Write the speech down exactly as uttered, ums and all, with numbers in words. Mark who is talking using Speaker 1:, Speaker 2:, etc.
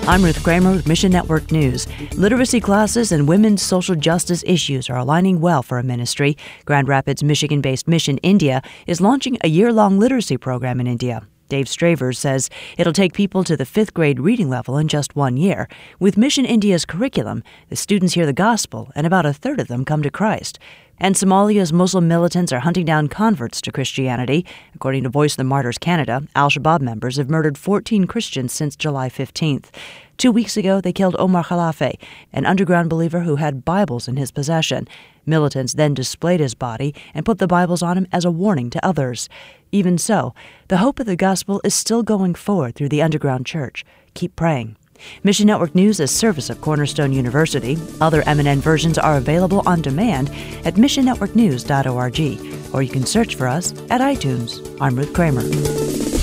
Speaker 1: I'm Ruth Kramer with Mission Network News. Literacy classes and women's social justice issues are aligning well for a ministry. Grand Rapids, Michigan-based Mission India is launching a year-long literacy program in India. Dave Stravers says it'll take people to the fifth grade reading level in just one year. With Mission India's curriculum, the students hear the gospel, and about a third of them come to Christ. And Somalia's Muslim militants are hunting down converts to Christianity. According to Voice of the Martyrs Canada, al-Shabaab members have murdered fourteen Christians since July fifteenth. Two weeks ago, they killed Omar Khalafe, an underground believer who had Bibles in his possession. Militants then displayed his body and put the Bibles on him as a warning to others. Even so, the hope of the gospel is still going forward through the underground church. Keep praying. Mission Network News is a service of Cornerstone University. Other M N N versions are available on demand at mission network news dot org, or you can search for us at iTunes. I'm Ruth Kramer.